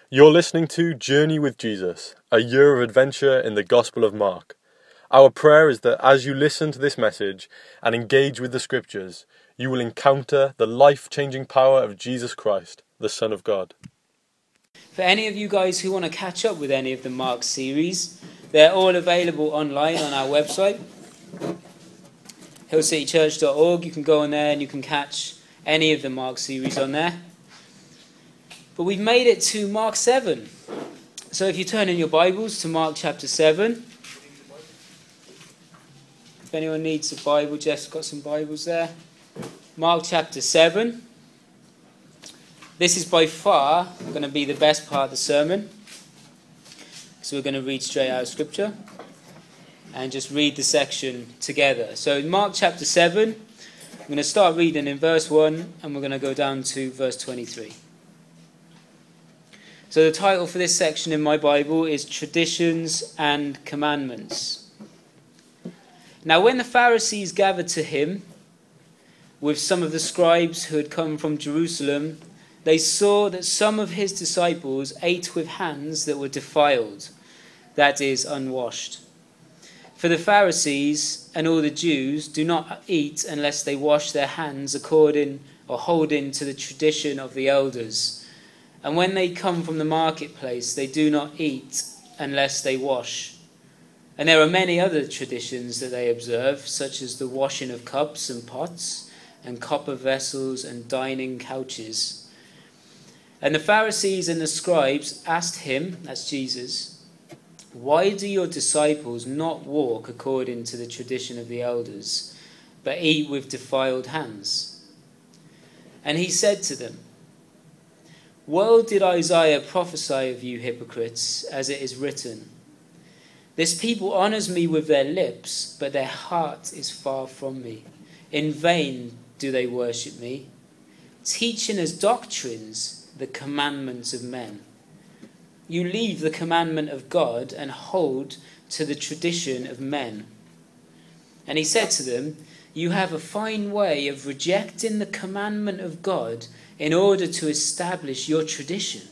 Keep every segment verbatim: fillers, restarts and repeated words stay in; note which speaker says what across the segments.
Speaker 1: You're listening to Journey with Jesus, a year of adventure in the Gospel of Mark. Our prayer is that as you listen to this message and engage with the Scriptures, you will encounter the life-changing power of Jesus Christ, the Son of God.
Speaker 2: For any of you guys who want to catch up with any of the Mark series, they're all available online on our website, hill city church dot org. You can go on there and you can catch any of the Mark series on there. But we've made it to Mark seven. So if you turn in your Bibles to Mark chapter seven. If anyone needs a Bible, Jeff's got some Bibles there. Mark chapter seven. This is by far going to be the best part of the sermon. So we're going to read straight out of Scripture and just read the section together. So in Mark chapter seven, I'm going to start reading in verse one and we're going to go down to verse twenty-three. So the title for this section in my Bible is Traditions and Commandments. Now when the Pharisees gathered to him with some of the scribes who had come from Jerusalem, they saw that some of his disciples ate with hands that were defiled, that is, unwashed. For the Pharisees and all the Jews do not eat unless they wash their hands according or holding to the tradition of the elders. And when they come from the marketplace, they do not eat unless they wash. And there are many other traditions that they observe, such as the washing of cups and pots, and copper vessels and dining couches. And the Pharisees and the scribes asked him, that's Jesus, "Why do your disciples not walk according to the tradition of the elders, but eat with defiled hands?" And he said to them, "Well did Isaiah prophesy of you hypocrites, as it is written, 'This people honors me with their lips, but their heart is far from me. In vain do they worship me, teaching as doctrines the commandments of men. You leave the commandment of God and hold to the tradition of men.' And he said to them, 'You have a fine way of rejecting the commandment of God in order to establish your tradition.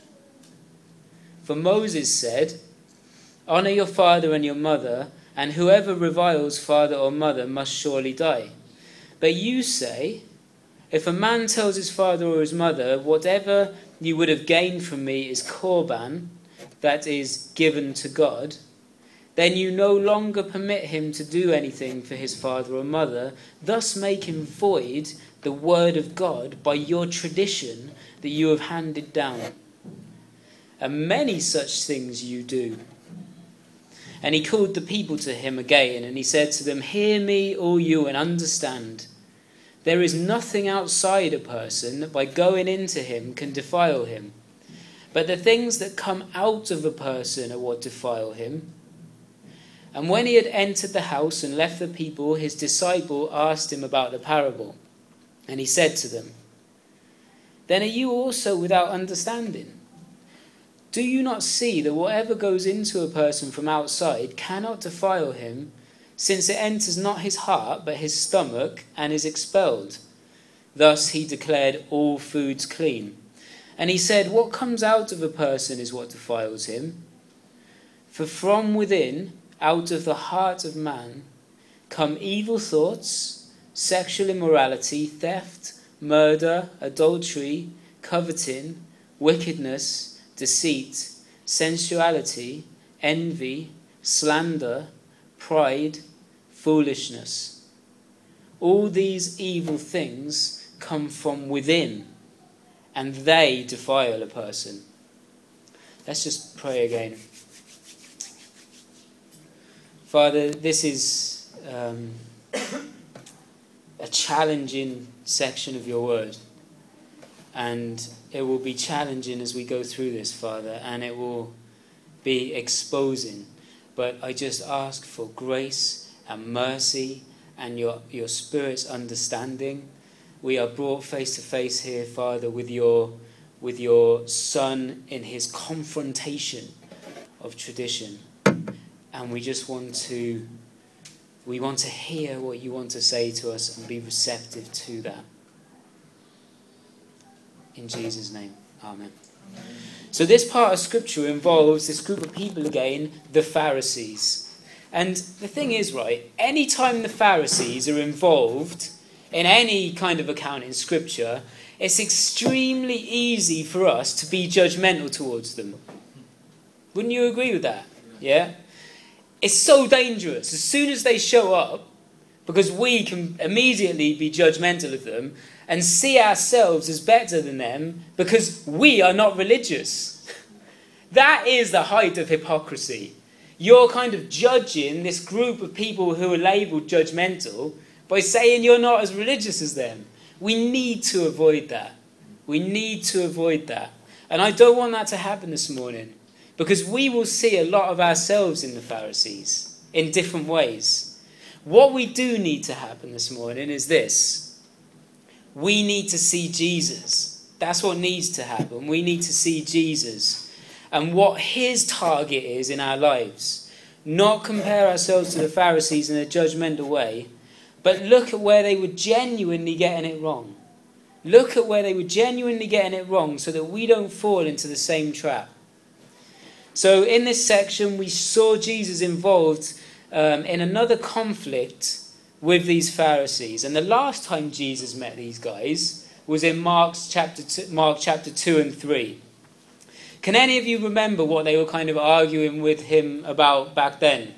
Speaker 2: For Moses said, "Honor your father and your mother, and whoever reviles father or mother must surely die." But you say, if a man tells his father or his mother, "Whatever you would have gained from me is korban," that is, given to God, then you no longer permit him to do anything for his father or mother, thus making void the word of God by your tradition that you have handed down. And many such things you do." And he called the people to him again, and he said to them, "Hear me, all you, and understand. There is nothing outside a person that by going into him can defile him. But the things that come out of a person are what defile him." And when he had entered the house and left the people, his disciple asked him about the parable. And he said to them, "Then are you also without understanding? Do you not see that whatever goes into a person from outside cannot defile him, since it enters not his heart but his stomach and is expelled?" Thus he declared all foods clean. And he said, "What comes out of a person is what defiles him. For from within, out of the heart of man, come evil thoughts, sexual immorality, theft, murder, adultery, coveting, wickedness, deceit, sensuality, envy, slander, pride, foolishness. All these evil things come from within, and they defile a person." Let's just pray again. Father, this is um, a challenging section of your word. And it will be challenging as we go through this, Father, and it will be exposing. But I just ask for grace and mercy and your, your Spirit's understanding. We are brought face to face here, Father, with your, with your Son in his confrontation of tradition. And we just want to We want to hear what you want to say to us and be receptive to that. In Jesus' name, amen. So this part of Scripture involves this group of people again, the Pharisees. And the thing is, right, any time the Pharisees are involved in any kind of account in Scripture, it's extremely easy for us to be judgmental towards them. Wouldn't you agree with that? Yeah? It's so dangerous. As soon as they show up, because we can immediately be judgmental of them and see ourselves as better than them because we are not religious. That is the height of hypocrisy. You're kind of judging this group of people who are labelled judgmental by saying you're not as religious as them. We need to avoid that. We need to avoid that. And I don't want that to happen this morning, because we will see a lot of ourselves in the Pharisees in different ways. What we do need to happen this morning is this. We need to see Jesus. That's what needs to happen. We need to see Jesus and what his target is in our lives. Not compare ourselves to the Pharisees in a judgmental way, but look at where they were genuinely getting it wrong. Look at where they were genuinely getting it wrong so that we don't fall into the same trap. So in this section, we saw Jesus involved um, in another conflict with these Pharisees. And the last time Jesus met these guys was in Mark's chapter two, Mark chapter two and three. Can any of you remember what they were kind of arguing with him about back then?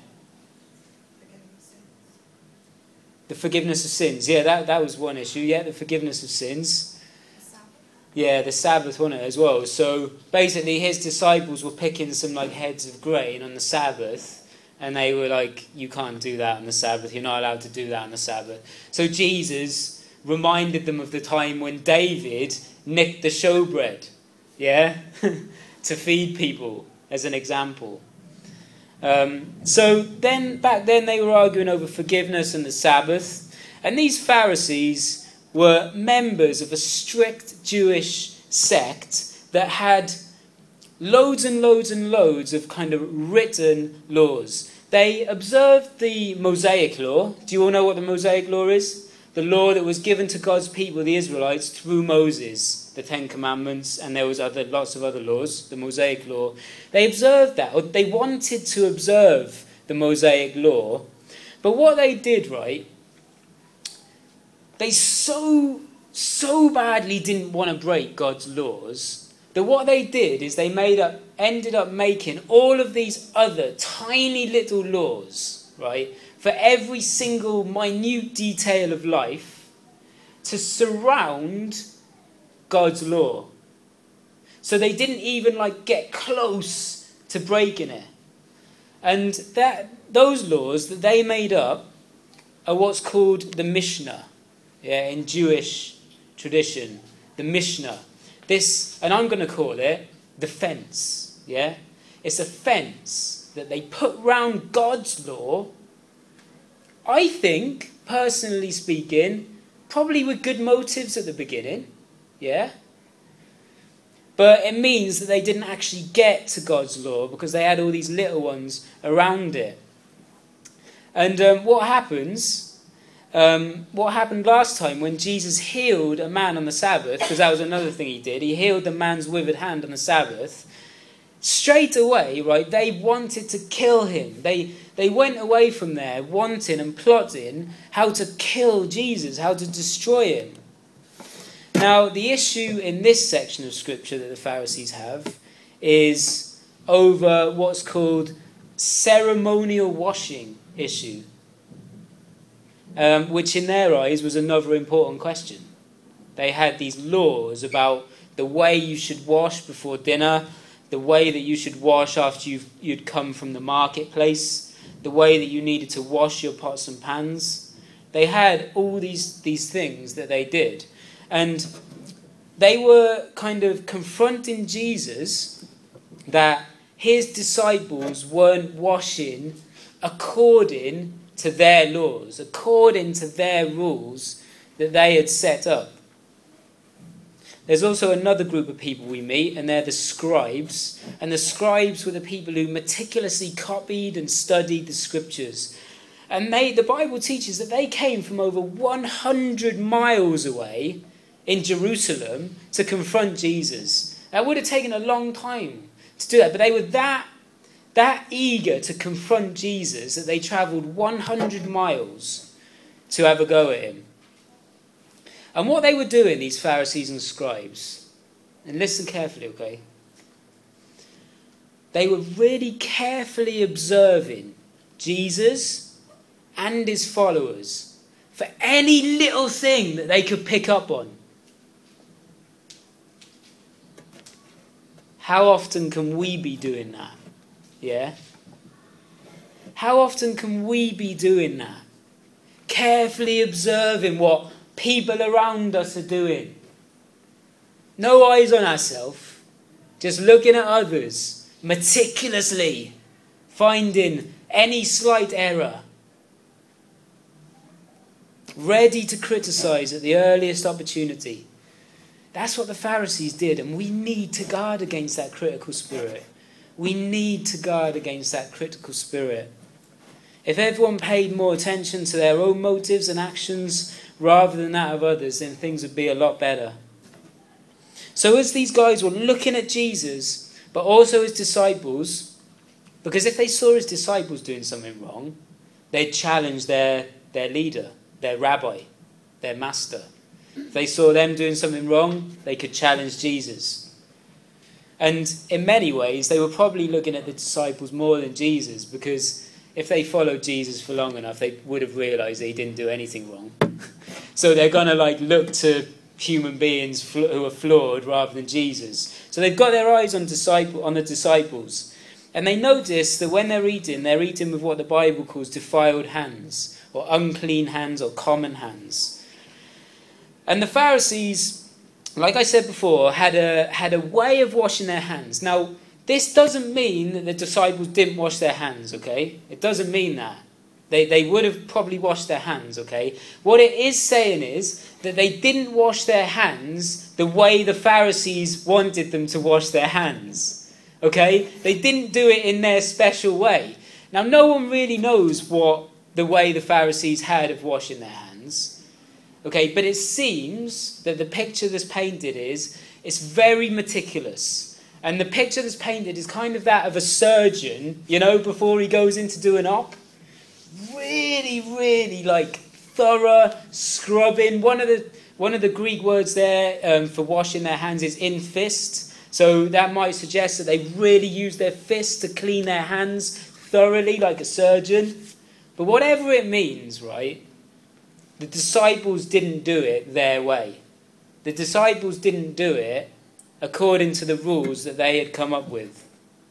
Speaker 2: The forgiveness of sins. Yeah, that, that was one issue. Yeah, the forgiveness of sins. Yeah, the Sabbath, wasn't it, as well? So basically his disciples were picking some like heads of grain on the Sabbath, and they were like, you can't do that on the Sabbath, you're not allowed to do that on the Sabbath. So Jesus reminded them of the time when David nicked the showbread, yeah, to feed people as an example. Um, so then, back then they were arguing over forgiveness and the Sabbath, and these Pharisees were members of a strict Jewish sect that had loads and loads and loads of kind of written laws. They observed the Mosaic law. Do you all know what the Mosaic law is? The law that was given to God's people, the Israelites, through Moses, the Ten Commandments, and there was other lots of other laws, the Mosaic law. They observed that, or they wanted to observe the Mosaic law. But what they did, right, they so, so badly didn't want to break God's laws that what they did is they made up, ended up making all of these other tiny little laws, right, for every single minute detail of life to surround God's law. So they didn't even like get close to breaking it. And that those laws that they made up are what's called the Mishnah. Yeah, in Jewish tradition, the Mishnah. This, and I'm going to call it the fence. Yeah, it's a fence that they put round God's law. I think, personally speaking, probably with good motives at the beginning. Yeah, but it means that they didn't actually get to God's law because they had all these little ones around it. And um, what happens? Um, what happened last time when Jesus healed a man on the Sabbath, because that was another thing he did, he healed the man's withered hand on the Sabbath, straight away, right, they wanted to kill him. They they went away from there wanting and plotting how to kill Jesus, how to destroy him. Now, the issue in this section of Scripture that the Pharisees have is over what's called ceremonial washing issue. Um, which in their eyes was another important question. They had these laws about the way you should wash before dinner, the way that you should wash after you've, you'd come from the marketplace, the way that you needed to wash your pots and pans. They had all these, these things that they did. And they were kind of confronting Jesus that his disciples weren't washing according to their laws, according to their rules that they had set up. There's also another group of people we meet, and they're the scribes. And the scribes were the people who meticulously copied and studied the Scriptures. And they, the Bible teaches that they came from over one hundred miles away in Jerusalem to confront Jesus. That would have taken a long time to do that, but they were that, that eager to confront Jesus that they travelled one hundred miles to have a go at him. And what they were doing, these Pharisees and scribes, and listen carefully, okay? They were really carefully observing Jesus and his followers for any little thing that they could pick up on. How often can we be doing that? Yeah? How often can we be doing that? Carefully observing what people around us are doing. No eyes on ourselves. Just looking at others. Meticulously finding any slight error. Ready to criticise at the earliest opportunity. That's what the Pharisees did, and we need to guard against that critical spirit. We need to guard against that critical spirit. If everyone paid more attention to their own motives and actions rather than that of others, then things would be a lot better. So as these guys were looking at Jesus, but also his disciples, because if they saw his disciples doing something wrong, they'd challenge their, their leader, their rabbi, their master. If they saw them doing something wrong, they could challenge Jesus. And in many ways, they were probably looking at the disciples more than Jesus, because if they followed Jesus for long enough, they would have realised they didn't do anything wrong. So they're going to like look to human beings who are flawed rather than Jesus. So they've got their eyes on disciple on the disciples. And they notice that when they're eating, they're eating with what the Bible calls defiled hands, or unclean hands, or common hands. And the Pharisees, like I said before, had a had a way of washing their hands. Now, this doesn't mean that the disciples didn't wash their hands, okay? It doesn't mean that. They they would have probably washed their hands, okay? What it is saying is that they didn't wash their hands the way the Pharisees wanted them to wash their hands, okay? They didn't do it in their special way. Now, no one really knows what the way the Pharisees had of washing their hands. Okay, but it seems that the picture that's painted is, it's very meticulous. And the picture that's painted is kind of that of a surgeon, you know, before he goes in to do an op. Really, really like thorough scrubbing. One of the one of the Greek words there um, for washing their hands is in fist. So that might suggest that they really use their fists to clean their hands thoroughly like a surgeon. But whatever it means, right? The disciples didn't do it their way. The disciples didn't do it according to the rules that they had come up with.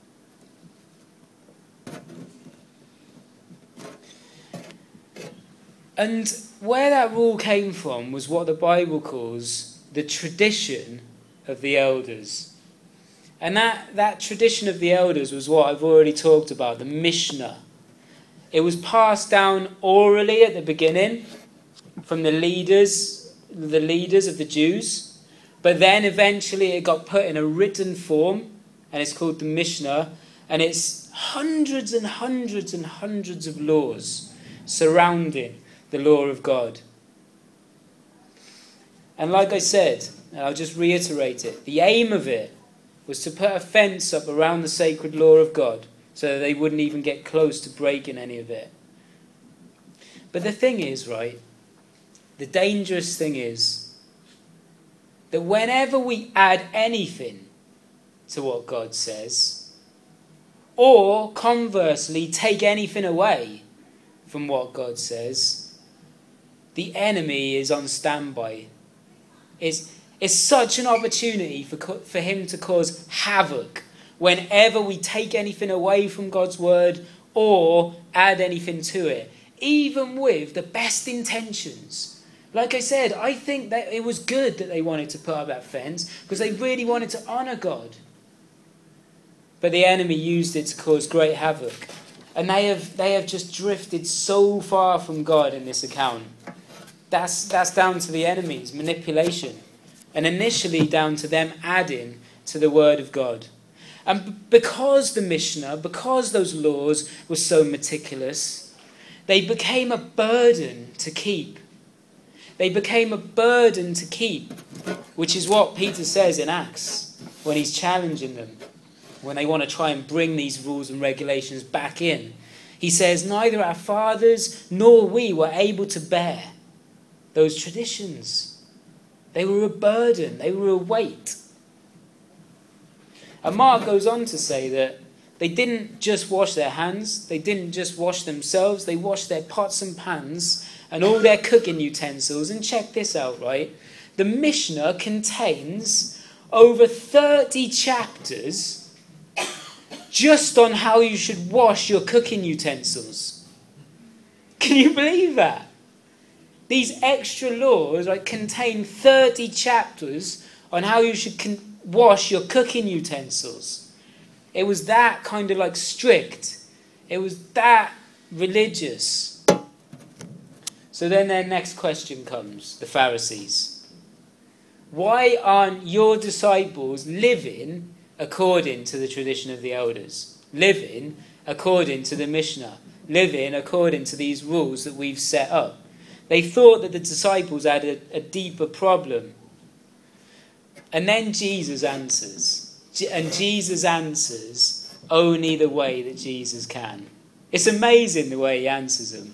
Speaker 2: And where that rule came from was what the Bible calls the tradition of the elders. And that, that tradition of the elders was what I've already talked about, the Mishnah. It was passed down orally at the beginning, from the leaders, the leaders of the Jews, but then eventually it got put in a written form, and it's called the Mishnah, and it's hundreds and hundreds and hundreds of laws surrounding the law of God. And like I said, and I'll just reiterate it, the aim of it was to put a fence up around the sacred law of God, so that they wouldn't even get close to breaking any of it. But the thing is, right, the dangerous thing is that whenever we add anything to what God says, or conversely take anything away from what God says, the enemy is on standby. It's, it's such an opportunity for, for him to cause havoc whenever we take anything away from God's word or add anything to it, even with the best intentions. Like I said, I think that it was good that they wanted to put up that fence because they really wanted to honour God. But the enemy used it to cause great havoc. And they have they have just drifted so far from God in this account. That's, that's down to the enemy's manipulation. And initially down to them adding to the word of God. And because the Mishnah, because those laws were so meticulous, they became a burden to keep. They became a burden to keep, which is what Peter says in Acts. when he's challenging them, when they want to try and bring these rules and regulations back in. He says, neither our fathers nor we were able to bear those traditions. They were a burden. They were a weight. And Mark goes on to say that they didn't just wash their hands. They didn't just wash themselves. They washed their pots and pans and all their cooking utensils. And check this out, right? The Mishnah contains over thirty chapters just on how you should wash your cooking utensils. Can you believe that? These extra laws, right, contain thirty chapters on how you should con- wash your cooking utensils. It was that kind of like strict. It was that religious. So then their next question comes, the Pharisees. Why aren't your disciples living according to the tradition of the elders? Living according to the Mishnah? Living according to these rules that we've set up? They thought that the disciples had a, a deeper problem. And then Jesus answers. And Jesus answers only the way that Jesus can. It's amazing the way he answers them.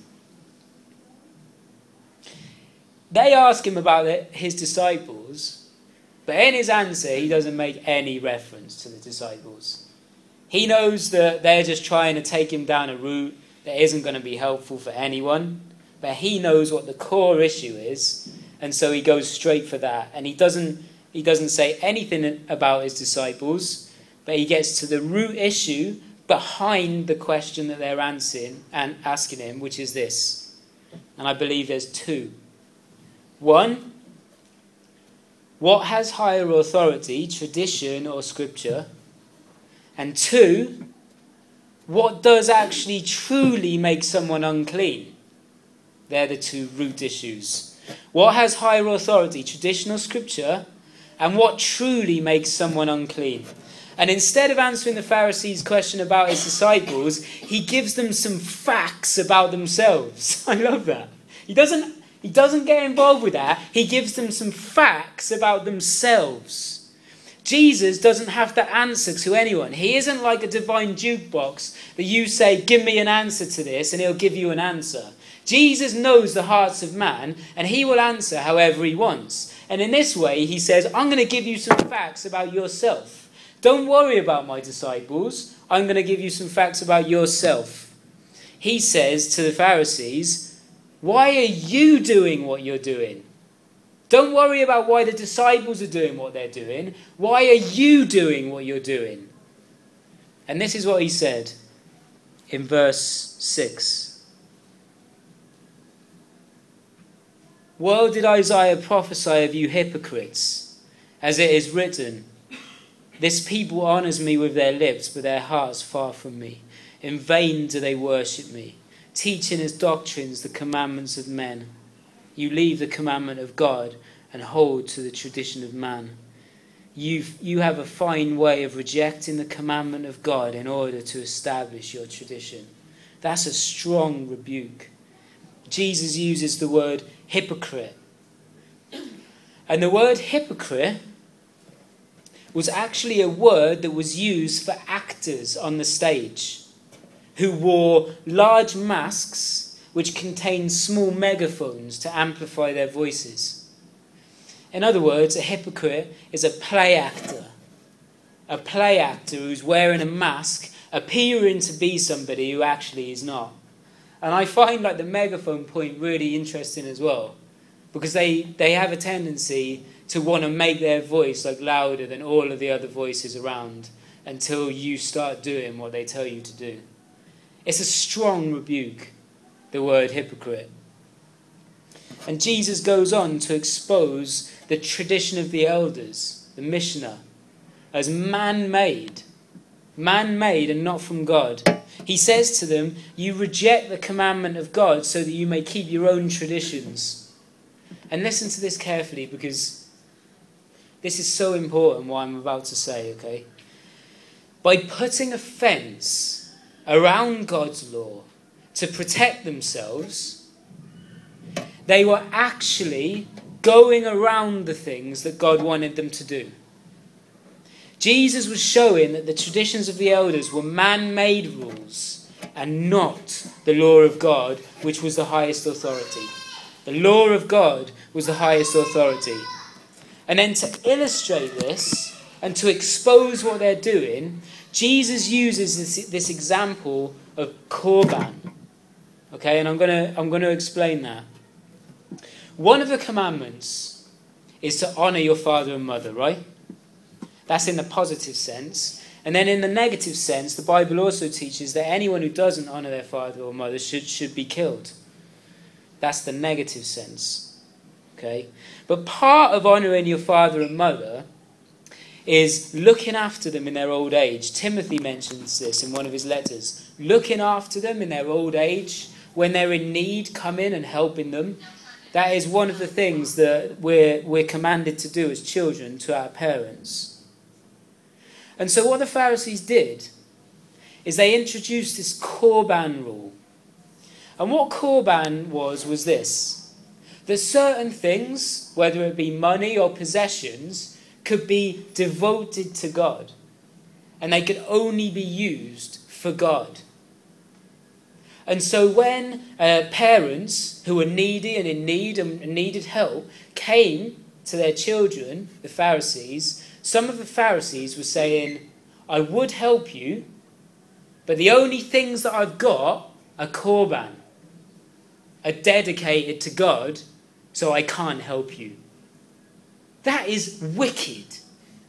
Speaker 2: They ask him about his disciples, but in his answer he doesn't make any reference to the disciples. He knows that they're just trying to take him down a route that isn't going to be helpful for anyone, but he knows what the core issue is, and so he goes straight for that. And he doesn't he doesn't say anything about his disciples, but he gets to the root issue behind the question that they're answering and asking him, which is this. And I believe there's two. One, what has higher authority, tradition or scripture? And two, what does actually truly make someone unclean? They're the two root issues. What has higher authority, tradition or scripture? And what truly makes someone unclean? And instead of answering the Pharisees' question about his disciples, he gives them some facts about themselves. I love that. He doesn't He doesn't get involved with that. He gives them some facts about themselves. Jesus doesn't have to answer to anyone. He isn't like a divine jukebox that you say, give me an answer to this, and he'll give you an answer. Jesus knows the hearts of man, and he will answer however he wants. And in this way, he says, I'm going to give you some facts about yourself. Don't worry about my disciples. I'm going to give you some facts about yourself. He says to the Pharisees, why are you doing what you're doing? Don't worry about why the disciples are doing what they're doing. Why are you doing what you're doing? And this is what he said in verse six. Well did Isaiah prophesy of you hypocrites, as it is written, this people honours me with their lips, but their hearts far from me. In vain do they worship me, teaching as doctrines the commandments of men. You leave the commandment of God and hold to the tradition of man. You've, you have a fine way of rejecting the commandment of God in order to establish your tradition. That's a strong rebuke. Jesus uses the word hypocrite. And the word hypocrite was actually a word that was used for actors on the stage who wore large masks which contained small megaphones to amplify their voices. In other words, a hypocrite is a play actor. A play actor who's wearing a mask, appearing to be somebody who actually is not. And I find like the megaphone point really interesting as well, because they, they have a tendency to want to make their voice like louder than all of the other voices around until you start doing what they tell you to do. It's a strong rebuke, the word hypocrite. And Jesus goes on to expose the tradition of the elders, the Mishnah, as man-made. Man-made and not from God. He says to them, you reject the commandment of God so that you may keep your own traditions. And listen to this carefully, because this is so important what I'm about to say, okay? By putting a fence around God's law to protect themselves, they were actually going around the things that God wanted them to do. Jesus was showing that the traditions of the elders were man-made rules and not the law of God, which was the highest authority. The law of God was the highest authority. And then to illustrate this and to expose what they're doing, Jesus uses this, this example of Korban. Okay, and I'm going to I'm going to explain that. One of the commandments is to honour your father and mother, right? That's in the positive sense. And then in the negative sense, the Bible also teaches that anyone who doesn't honour their father or mother should, should be killed. That's the negative sense. Okay? But part of honouring your father and mother is looking after them in their old age. Timothy mentions this in one of his letters. Looking after them in their old age, when they're in need, coming and helping them. That is one of the things that we're, we're commanded to do as children to our parents. And so what the Pharisees did is they introduced this Korban rule. And what Korban was, was this. That certain things, whether it be money or possessions, could be devoted to God. And they could only be used for God. And so when uh, parents who were needy and in need and needed help came to their children, the Pharisees, some of the Pharisees were saying, I would help you, but the only things that I've got are Korban, are dedicated to God, so I can't help you. That is wicked.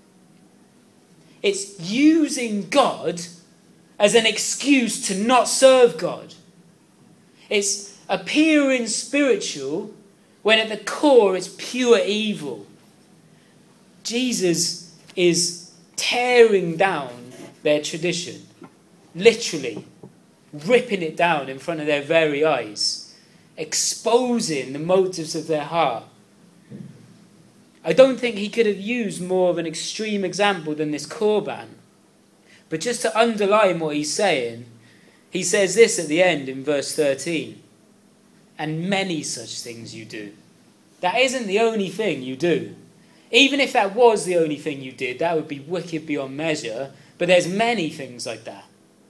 Speaker 2: It's using God as an excuse to not serve God. It's appearing spiritual when at the core it's pure evil. Jesus is tearing down their tradition, literally ripping it down in front of their very eyes, exposing the motives of their heart. I don't think he could have used more of an extreme example than this Korban. But just to underline what he's saying, he says this at the end in verse thirteen. And many such things you do. That isn't the only thing you do. Even if that was the only thing you did, that would be wicked beyond measure. But there's many things like that.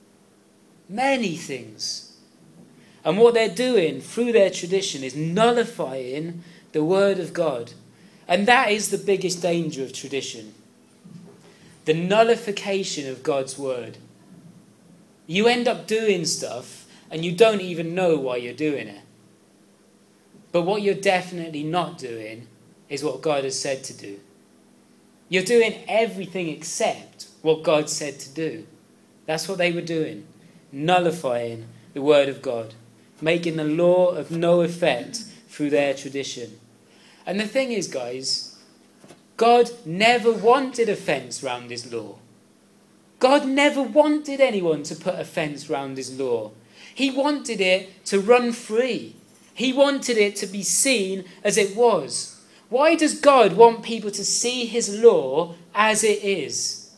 Speaker 2: Many things. And what they're doing through their tradition is nullifying the word of God. And that is the biggest danger of tradition. The nullification of God's word. You end up doing stuff and you don't even know why you're doing it. But what you're definitely not doing is what God has said to do. You're doing everything except what God said to do. That's what they were doing. Nullifying the word of God. Making the law of no effect through their tradition. And the thing is, guys, God never wanted a fence round his law. God never wanted anyone to put a fence round his law. He wanted it to run free. He wanted it to be seen as it was. Why does God want people to see his law as it is?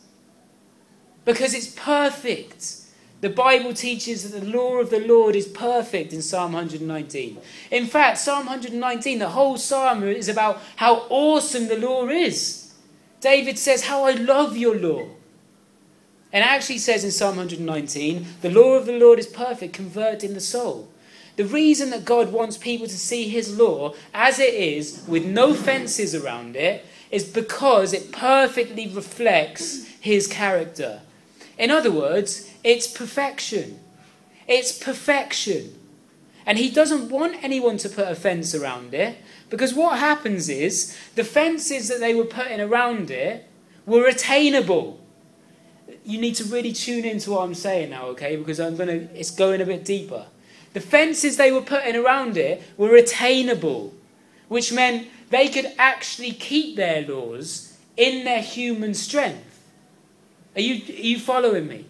Speaker 2: Because it's perfect. The Bible teaches that the law of the Lord is perfect in Psalm one nineteen. In fact, Psalm one nineteen, the whole psalm is about how awesome the law is. David says, how I love your law. And it actually says in Psalm one nineteen, the law of the Lord is perfect, converting the soul. The reason that God wants people to see his law as it is, with no fences around it, is because it perfectly reflects his character. In other words, it's perfection. It's perfection. And he doesn't want anyone to put a fence around it, because what happens is the fences that they were putting around it were attainable. You need to really tune into what I'm saying now, okay? Because I'm gonna, it's going a bit deeper. The fences they were putting around it were attainable, which meant they could actually keep their laws in their human strength. Are you, are you following me?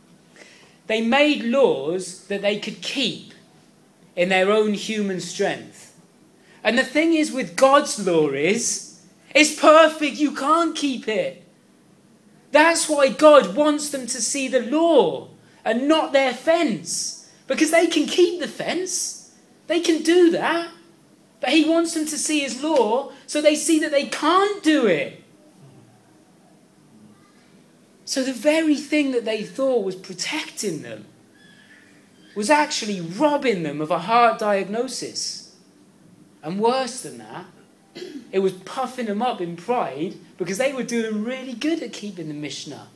Speaker 2: They made laws that they could keep in their own human strength. And the thing is with God's law is, it's perfect, you can't keep it. That's why God wants them to see the law and not their fence. Because they can keep the fence. They can do that. But he wants them to see his law so they see that they can't do it. So the very thing that they thought was protecting them was actually robbing them of a heart diagnosis. And worse than that, it was puffing them up in pride because they were doing really good at keeping the Mishnah.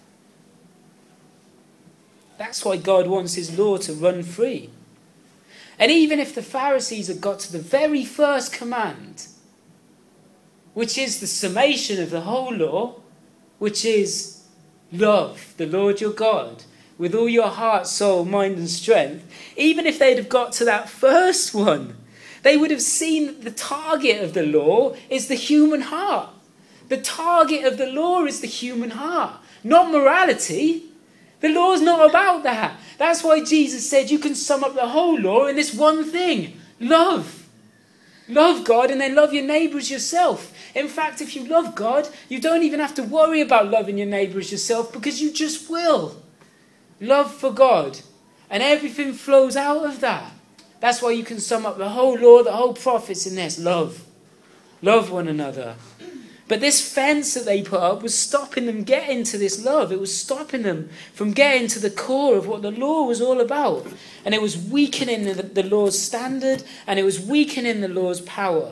Speaker 2: That's why God wants his law to run free. And even if the Pharisees had got to the very first command, which is the summation of the whole law, which is love the Lord your God with all your heart, soul, mind and strength, even if they'd have got to that first one, they would have seen that the target of the law is the human heart. The target of the law is the human heart, not morality. The law's not about that. That's why Jesus said you can sum up the whole law in this one thing: love. Love God and then love your neighbour as yourself. In fact, if you love God, you don't even have to worry about loving your neighbour as yourself, because you just will. Love for God. And everything flows out of that. That's why you can sum up the whole law, the whole prophets in this: love. Love one another. But this fence that they put up was stopping them getting to this love. It was stopping them from getting to the core of what the law was all about. And it was weakening the, the law's standard, and it was weakening the law's power.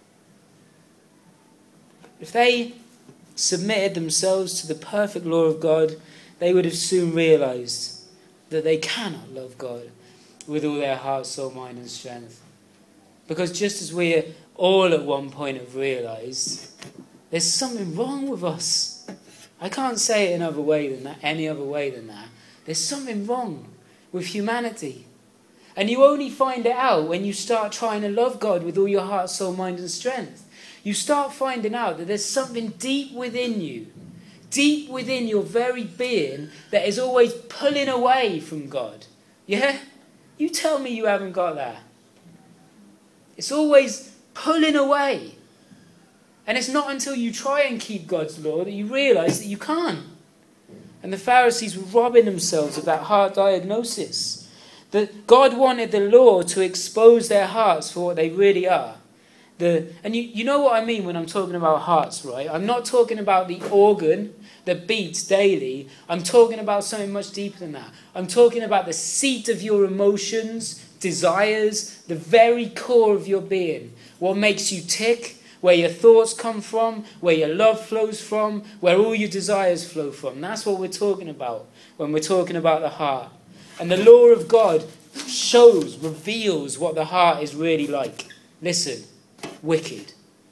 Speaker 2: If they submitted themselves to the perfect law of God, they would have soon realised that they cannot love God with all their heart, soul, mind and strength. Because just as we all at one point have realised, there's something wrong with us. I can't say it another way than that, any other way than that. There's something wrong with humanity. And you only find it out when you start trying to love God with all your heart, soul, mind and strength. You start finding out that there's something deep within you, deep within your very being, that is always pulling away from God. Yeah? You tell me you haven't got that. It's always pulling away. And it's not until you try and keep God's law that you realise that you can't. And the Pharisees were robbing themselves of that heart diagnosis. That God wanted the law to expose their hearts for what they really are. The, and you, you know what I mean when I'm talking about hearts, right? I'm not talking about the organ that beats daily. I'm talking about something much deeper than that. I'm talking about the seat of your emotions, desires, the very core of your being. What makes you tick, where your thoughts come from, where your love flows from, where all your desires flow from. That's what we're talking about when we're talking about the heart. And the law of God shows, reveals what the heart is really like. Listen, wicked.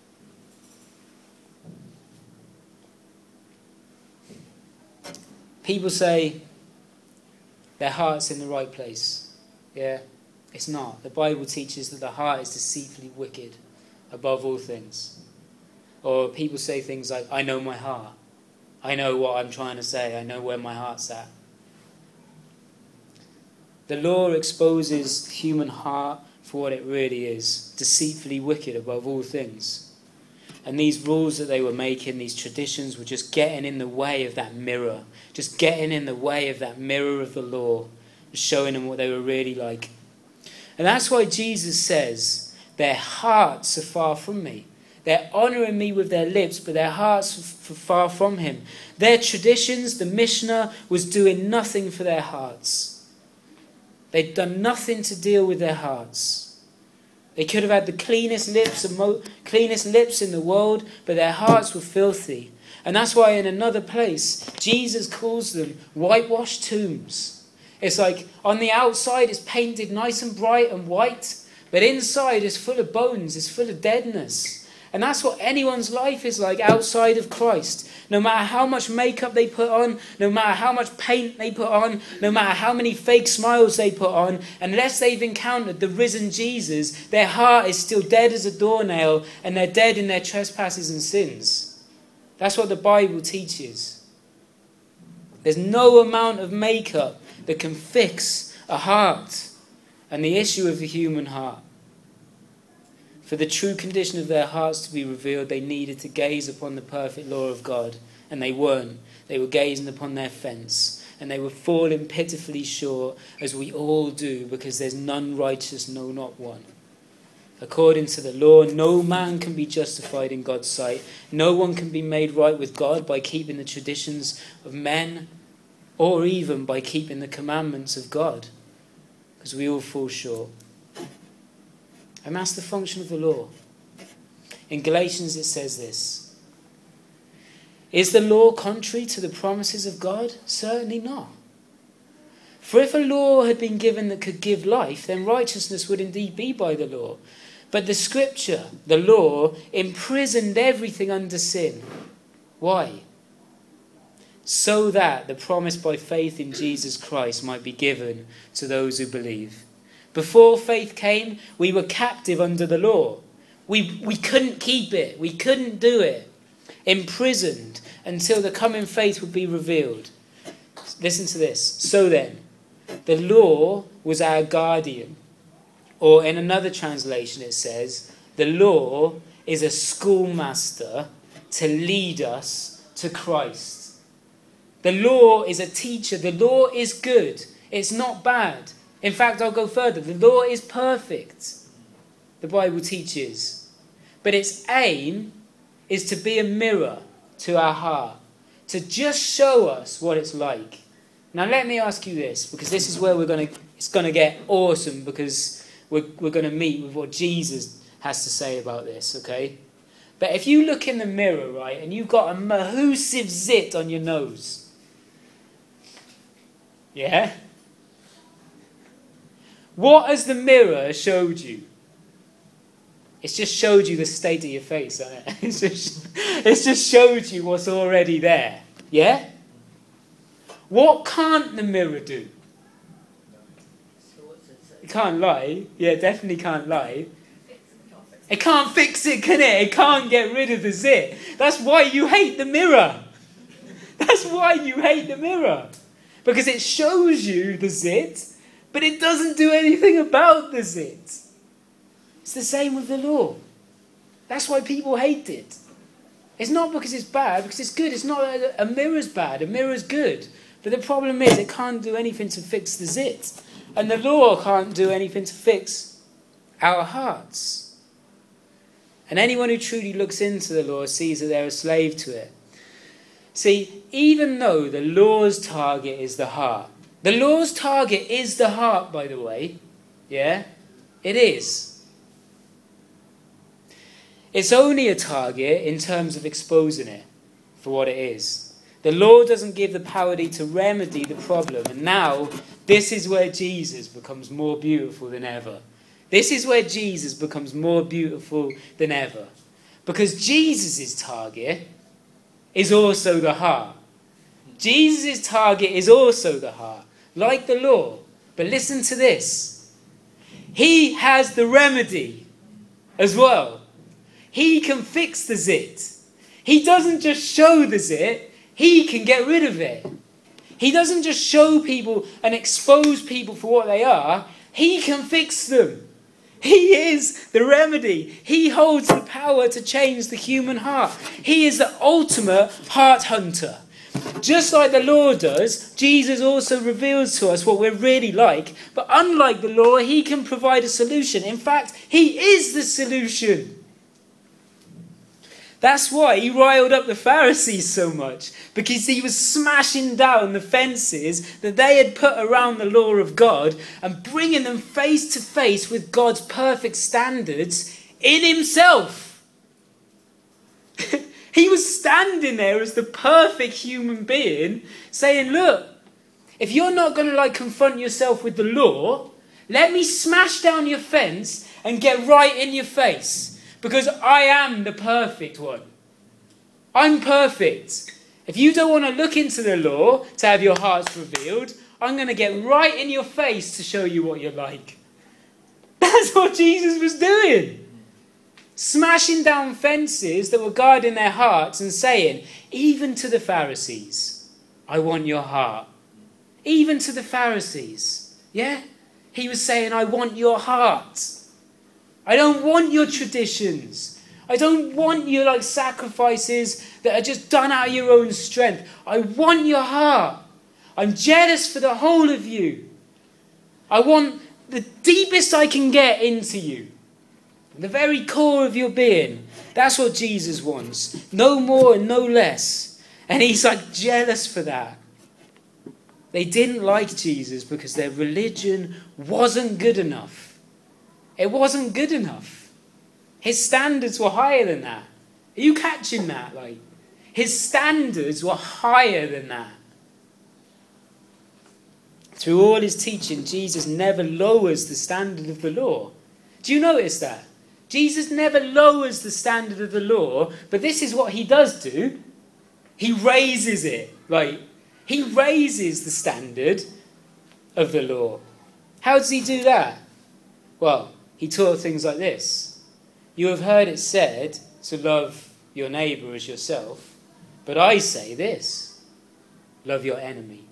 Speaker 2: People say their heart's in the right place. Yeah, it's not. The Bible teaches that the heart is deceitfully wicked above all things. Or people say things like, I know my heart. I know what I'm trying to say. I know where my heart's at. The law exposes the human heart for what it really is, deceitfully wicked above all things. And these rules that they were making, these traditions, were just getting in the way of that mirror, just getting in the way of that mirror of the law, showing them what they were really like. And that's why Jesus says, their hearts are far from me. They're honouring me with their lips, but their hearts are far from him. Their traditions, the Mishnah, was doing nothing for their hearts. They'd done nothing to deal with their hearts. They could have had the cleanest lips, and mo- cleanest lips in the world, but their hearts were filthy. And that's why in another place, Jesus calls them whitewashed tombs. It's like on the outside it's painted nice and bright and white, but inside is full of bones, it's full of deadness. And that's what anyone's life is like outside of Christ. No matter how much makeup they put on, no matter how much paint they put on, no matter how many fake smiles they put on, unless they've encountered the risen Jesus, their heart is still dead as a doornail, and they're dead in their trespasses and sins. That's what the Bible teaches. There's no amount of makeup that can fix a heart and the issue of the human heart. For the true condition of their hearts to be revealed, they needed to gaze upon the perfect law of God. And they weren't. They were gazing upon their fence. And they were falling pitifully short, as we all do, because there's none righteous, no, not one. According to the law, no man can be justified in God's sight. No one can be made right with God by keeping the traditions of men or even by keeping the commandments of God, because we all fall short. And that's the function of the law. In Galatians it says this: is the law contrary to the promises of God? Certainly not. For if a law had been given that could give life, then righteousness would indeed be by the law. But the scripture, the law, imprisoned everything under sin. Why? So that the promise by faith in Jesus Christ might be given to those who believe. Before faith came, we were captive under the law. We, we couldn't keep it. We couldn't do it. Imprisoned until the coming faith would be revealed. Listen to this. So then, the law was our guardian. Or in another translation it says, the law is a schoolmaster to lead us to Christ. The law is a teacher. The law is good. It's not bad. In fact, I'll go further. The law is perfect, the Bible teaches. But its aim is to be a mirror to our heart, to just show us what it's like. Now let me ask you this, because this is where we're going to, it's going to get awesome, because we're, we're going to meet with what Jesus has to say about this, okay? But if you look in the mirror, right, and you've got a massive zit on your nose, yeah? What has the mirror showed you? It's just showed you the state of your face, hasn't it? It's just, it's just showed you what's already there, yeah? What can't the mirror do? It can't lie. Yeah, definitely can't lie. It can't fix it, can it? It can't get rid of the zit. That's why you hate the mirror. That's why you hate the mirror. Because it shows you the zit, but it doesn't do anything about the zit. It's the same with the law. That's why people hate it. It's not because it's bad, because it's good. It's not a, a mirror's bad. A mirror's good. But the problem is it can't do anything to fix the zit. And the law can't do anything to fix our hearts. And anyone who truly looks into the law sees that they're a slave to it. See, even though the law's target is the heart. The law's target is the heart, by the way. Yeah? It is. It's only a target in terms of exposing it for what it is. The law doesn't give the power to remedy the problem. And now, this is where Jesus becomes more beautiful than ever. This is where Jesus becomes more beautiful than ever. Because Jesus' target is also the heart. Jesus' target is also the heart, like the law. But listen to this. He has the remedy as well. He can fix the zit. He doesn't just show the zit. He can get rid of it. He doesn't just show people and expose people for what they are. He can fix them. He is the remedy. He holds the power to change the human heart. He is the ultimate heart hunter. Just like the law does, Jesus also reveals to us what we're really like. But unlike the law, he can provide a solution. In fact, he is the solution. That's why he riled up the Pharisees so much, because he was smashing down the fences that they had put around the law of God and bringing them face to face with God's perfect standards in himself. He was standing there as the perfect human being saying, look, if you're not going to like confront yourself with the law, let me smash down your fence and get right in your face. Because I am the perfect one. I'm perfect. If you don't want to look into the law to have your hearts revealed, I'm going to get right in your face to show you what you're like. That's what Jesus was doing. Smashing down fences that were guarding their hearts and saying, even to the Pharisees, I want your heart. Even to the Pharisees. Yeah? He was saying, I want your heart. I don't want your traditions. I don't want your like sacrifices that are just done out of your own strength. I want your heart. I'm jealous for the whole of you. I want the deepest I can get into you. The very core of your being. That's what Jesus wants. No more and no less. And he's like jealous for that. They didn't like Jesus because their religion wasn't good enough. It wasn't good enough. His standards were higher than that. Are you catching that? Like, his standards were higher than that. Through all his teaching, Jesus never lowers the standard of the law. Do you notice that? Jesus never lowers the standard of the law, but this is what he does do. He raises it. Right? He raises the standard of the law. How does he do that? Well, he taught things like this. You have heard it said to love your neighbour as yourself, but I say this, love your enemy.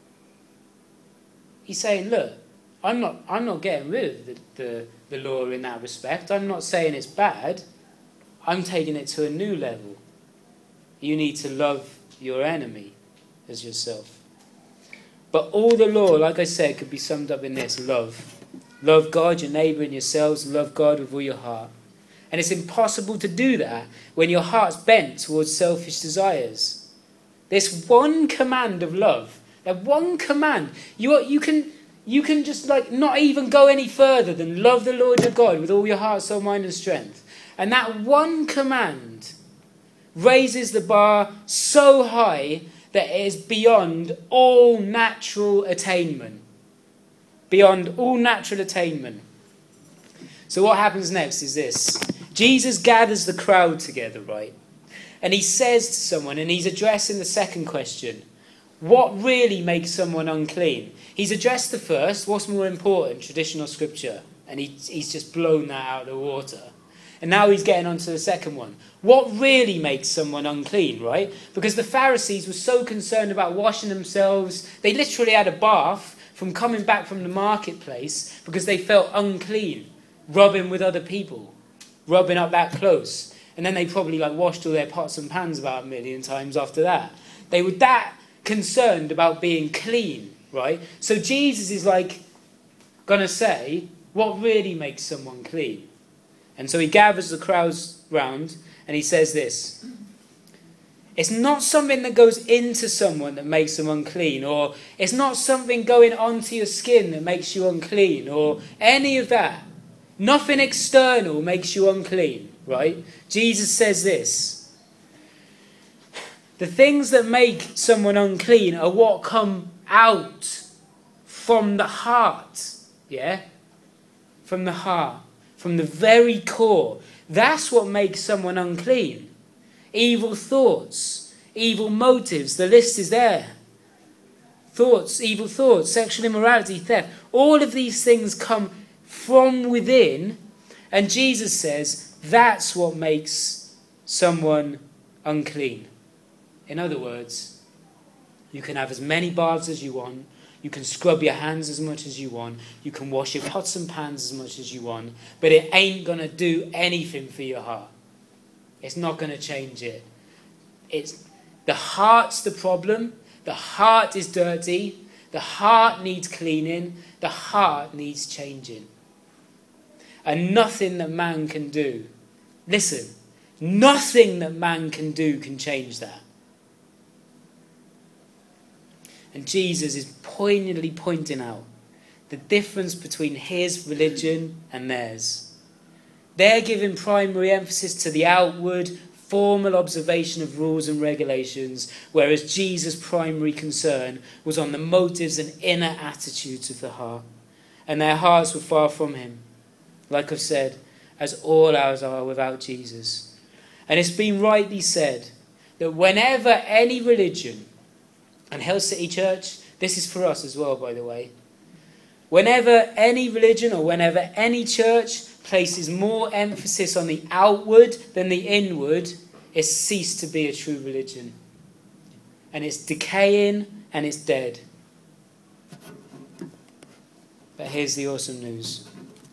Speaker 2: He's saying, look, I'm not I'm not getting rid of the, the, the law in that respect. I'm not saying it's bad. I'm taking it to a new level. You need to love your enemy as yourself. But all the law, like I said, could be summed up in this: love. Love God, your neighbour, and yourselves. Love God with all your heart. And it's impossible to do that when your heart's bent towards selfish desires. This one command of love, that one command, you are, you can you can just like not even go any further than love the Lord your God with all your heart, soul, mind, and strength. And that one command raises the bar so high that it is beyond all natural attainment. Beyond all natural attainment. So what happens next is this. Jesus gathers the crowd together, right? And he says to someone, and he's addressing the second question, what really makes someone unclean? He's addressed the first, what's more important, traditional scripture? And he, he's just blown that out of the water. And now he's getting on to the second one. What really makes someone unclean, right? Because the Pharisees were so concerned about washing themselves, they literally had a bath from coming back from the marketplace because they felt unclean, rubbing with other people, rubbing up that close. And then they probably like washed all their pots and pans about a million times after that. They were that concerned about being clean, right? So Jesus is like going to say, what really makes someone clean? And so he gathers the crowds round and he says this. It's not something that goes into someone that makes them unclean, or it's not something going onto your skin that makes you unclean, or any of that. Nothing external makes you unclean, right? Jesus says this. The things that make someone unclean are what come out from the heart, yeah? From the heart. From the very core. That's what makes someone unclean. Evil thoughts, evil motives, the list is there. Thoughts, evil thoughts, sexual immorality, theft. All of these things come from within, and Jesus says that's what makes someone unclean. In other words, you can have as many baths as you want. You can scrub your hands as much as you want. You can wash your pots and pans as much as you want. But it ain't going to do anything for your heart. It's not going to change it. It's the heart's the problem. The heart is dirty. The heart needs cleaning. The heart needs changing. And nothing that man can do. Listen, nothing that man can do can change that. And Jesus is poignantly pointing out the difference between his religion and theirs. They're giving primary emphasis to the outward, formal observation of rules and regulations, whereas Jesus' primary concern was on the motives and inner attitudes of the heart. And their hearts were far from him, like I've said, as all ours are without Jesus. And it's been rightly said that whenever any religion, and Hill City Church, this is for us as well, by the way. Whenever any religion or whenever any church places more emphasis on the outward than the inward, it's ceased to be a true religion. And it's decaying and it's dead. But here's the awesome news.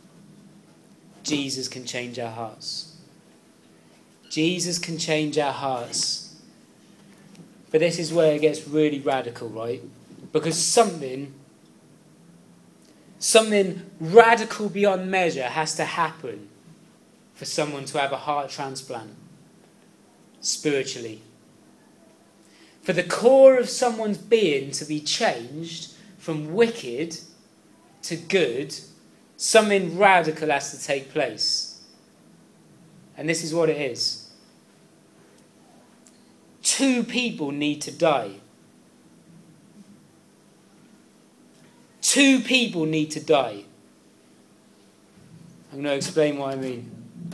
Speaker 2: Jesus can change our hearts. Jesus can change our hearts. But this is where it gets really radical, right? Because something, something radical beyond measure has to happen for someone to have a heart transplant spiritually. For the core of someone's being to be changed from wicked to good, something radical has to take place. And this is what it is. Two people need to die. Two people need to die. I'm going to explain what I mean.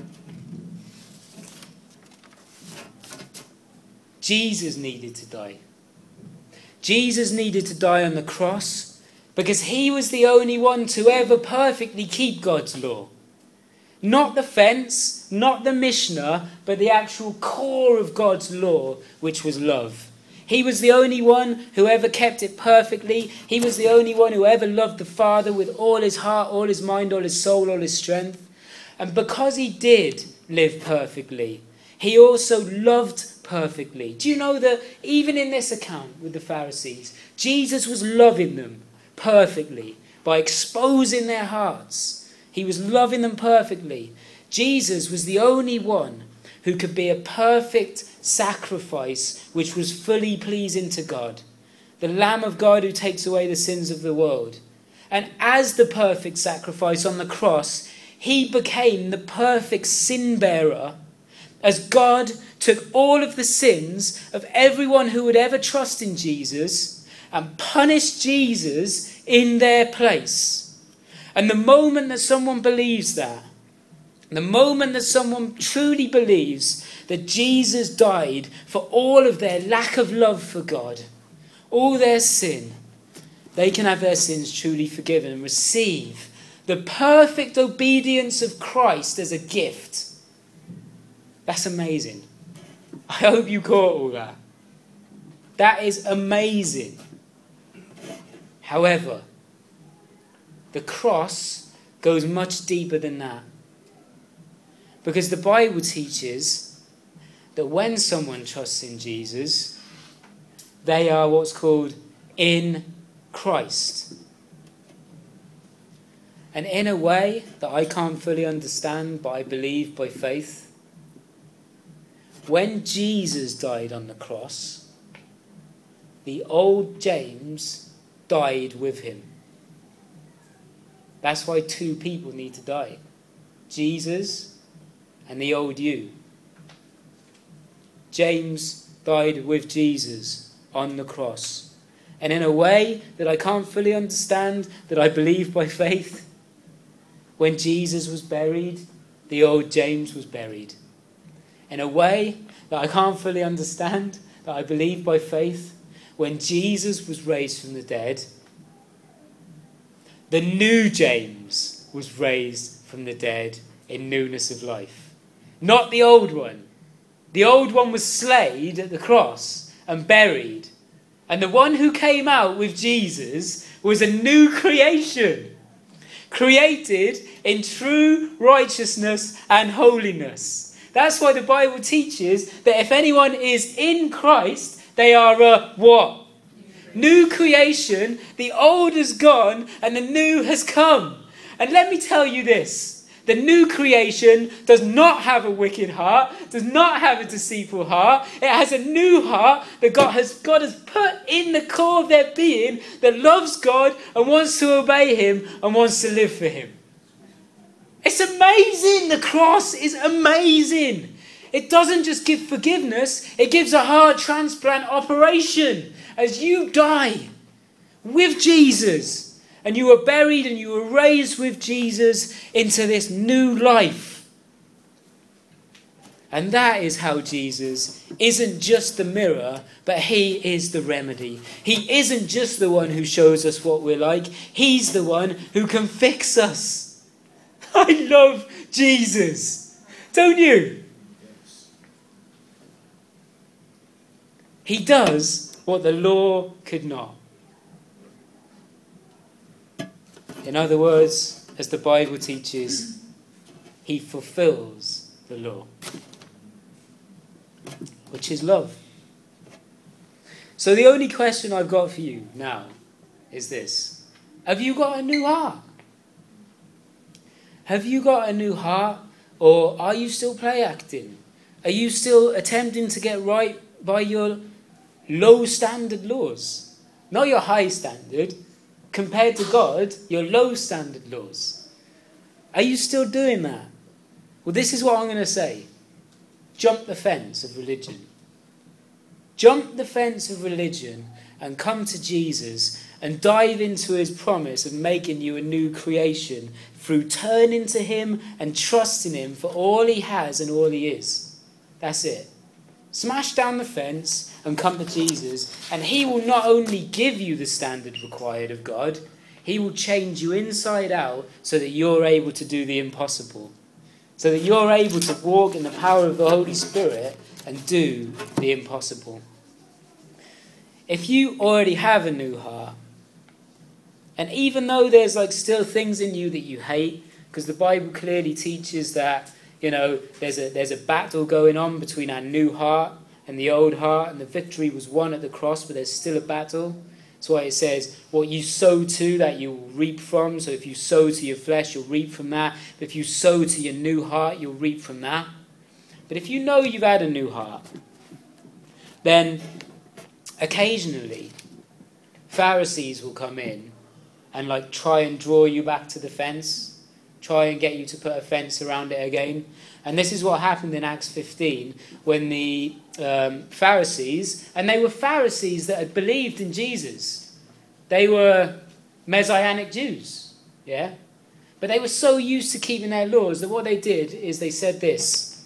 Speaker 2: Jesus needed to die. Jesus needed to die on the cross because he was the only one to ever perfectly keep God's law. Not the fence, not the Mishnah, but the actual core of God's law, which was love. He was the only one who ever kept it perfectly. He was the only one who ever loved the Father with all his heart, all his mind, all his soul, all his strength. And because he did live perfectly, he also loved perfectly. Do you know that even in this account with the Pharisees, Jesus was loving them perfectly by exposing their hearts. He was loving them perfectly. Jesus was the only one who could be a perfect sacrifice which was fully pleasing to God. The Lamb of God who takes away the sins of the world. And as the perfect sacrifice on the cross, he became the perfect sin bearer as God took all of the sins of everyone who would ever trust in Jesus and punished Jesus in their place. And the moment that someone believes that, the moment that someone truly believes that Jesus died for all of their lack of love for God, all their sin, they can have their sins truly forgiven and receive the perfect obedience of Christ as a gift. That's amazing. I hope you caught all that. That is amazing. However, the cross goes much deeper than that. Because the Bible teaches that when someone trusts in Jesus, they are what's called in Christ. And in a way that I can't fully understand, but I believe by faith, when Jesus died on the cross, the old James died with him. That's why two people need to die. Jesus and the old you. James died with Jesus on the cross. And in a way that I can't fully understand, that I believe by faith, when Jesus was buried, the old James was buried. In a way that I can't fully understand, that I believe by faith, when Jesus was raised from the dead, the new James was raised from the dead in newness of life. Not the old one. The old one was slayed at the cross and buried. And the one who came out with Jesus was a new creation. Created in true righteousness and holiness. That's why the Bible teaches that if anyone is in Christ, they are a what? New creation. The old is gone and the new has come. And let me tell you this. The new creation does not have a wicked heart, does not have a deceitful heart. It has a new heart that God has, God has put in the core of their being that loves God and wants to obey him and wants to live for him. It's amazing. The cross is amazing. It doesn't just give forgiveness, it gives a heart transplant operation. As you die with Jesus and you were buried and you were raised with Jesus into this new life. And that is how Jesus isn't just the mirror, but he is the remedy. He isn't just the one who shows us what we're like. He's the one who can fix us. I love Jesus. Don't you? He does what the law could not. In other words, as the Bible teaches, he fulfills the law, which is love. So the only question I've got for you now is this. Have you got a new heart? Have you got a new heart Or are you still play acting? Are you still attempting to get right by your low standard laws? Not your high standard. Compared to God, your low standard laws. Are you still doing that? Well, this is what I'm going to say. Jump the fence of religion. Jump the fence of religion and come to Jesus and dive into his promise of making you a new creation through turning to him and trusting him for all he has and all he is. That's it. Smash down the fence and come to Jesus, and he will not only give you the standard required of God, he will change you inside out so that you're able to do the impossible. So that you're able to walk in the power of the Holy Spirit and do the impossible. If you already have a new heart, and even though there's like still things in you that you hate, because the Bible clearly teaches that, you know, there's a there's a battle going on between our new heart and the old heart, and the victory was won at the cross, but there's still a battle. That's why it says, what you sow to, that you will reap from. So if you sow to your flesh, you'll reap from that. But if you sow to your new heart, you'll reap from that. But if you know you've had a new heart, then occasionally Pharisees will come in and like try and draw you back to the fence, try and get you to put a fence around it again. And this is what happened in Acts fifteen when the um, Pharisees, and they were Pharisees that had believed in Jesus. They were Messianic Jews, yeah? But they were so used to keeping their laws that what they did is they said this: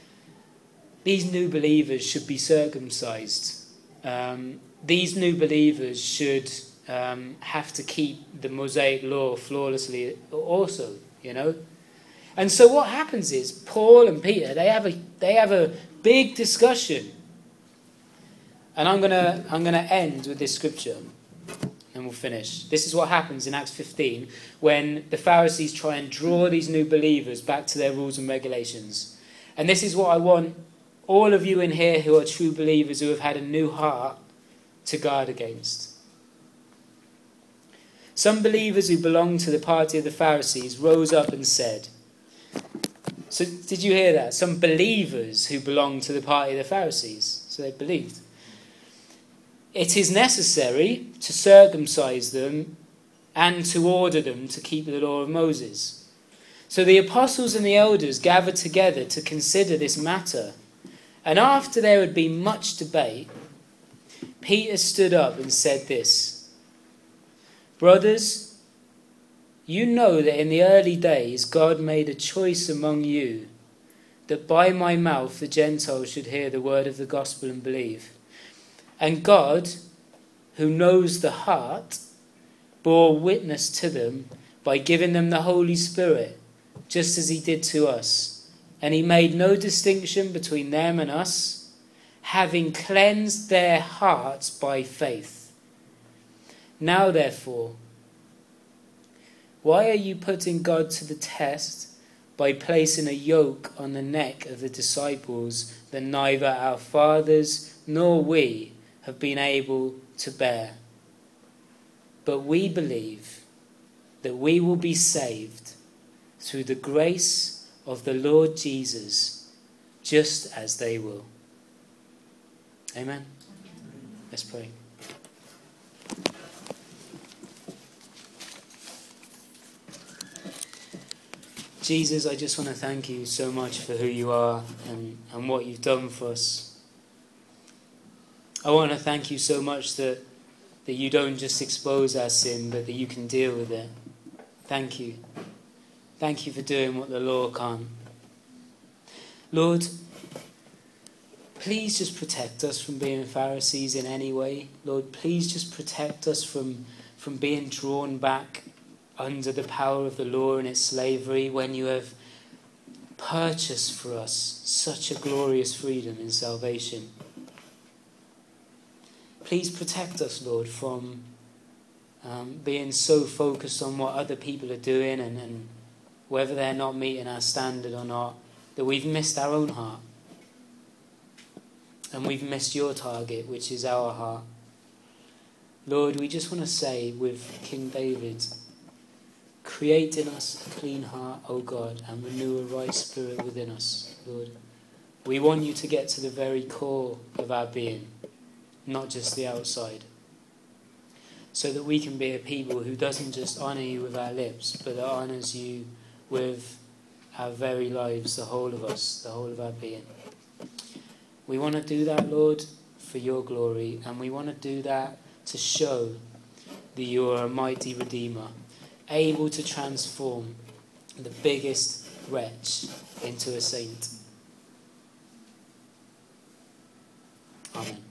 Speaker 2: these new believers should be circumcised. Um, these new believers should um, have to keep the Mosaic law flawlessly also, you know? And so what happens is Paul and Peter, they have a they have a big discussion. And I'm gonna I'm gonna end with this scripture and we'll finish. This is what happens in Acts fifteen when the Pharisees try and draw these new believers back to their rules and regulations. And this is what I want all of you in here who are true believers, who have had a new heart, to guard against. Some believers who belonged to the party of the Pharisees rose up and said, so did you hear that? Some believers who belonged to the party of the Pharisees. So they believed. It is necessary to circumcise them and to order them to keep the law of Moses. So the apostles and the elders gathered together to consider this matter. And after there had been much debate, Peter stood up and said this: Brothers, you know that in the early days God made a choice among you that by my mouth the Gentiles should hear the word of the gospel and believe. And God, who knows the heart, bore witness to them by giving them the Holy Spirit, just as he did to us. And he made no distinction between them and us, having cleansed their hearts by faith. Now therefore, why are you putting God to the test by placing a yoke on the neck of the disciples that neither our fathers nor we have been able to bear? But we believe that we will be saved through the grace of the Lord Jesus, just as they will. Amen. Let's pray. Jesus, I just want to thank you so much for who you are and, and what you've done for us. I want to thank you so much that, that you don't just expose our sin, but that you can deal with it. Thank you. Thank you for doing what the law can't. Lord, please just protect us from being Pharisees in any way. Lord, please just protect us from, from being drawn back under the power of the law and its slavery when you have purchased for us such a glorious freedom in salvation. Please protect us, Lord, from um, being so focused on what other people are doing and, and whether they're not meeting our standard or not, that we've missed our own heart. And we've missed your target, which is our heart. Lord, we just want to say with King David, Create in us a clean heart, O God, and renew a right spirit within us, Lord. We want you to get to the very core of our being, not just the outside, so that we can be a people who doesn't just honour you with our lips, but that honours you with our very lives, the whole of us, the whole of our being. We want to do that, Lord, for your glory, and we want to do that to show that you are a mighty Redeemer, able to transform the biggest wretch into a saint. Amen.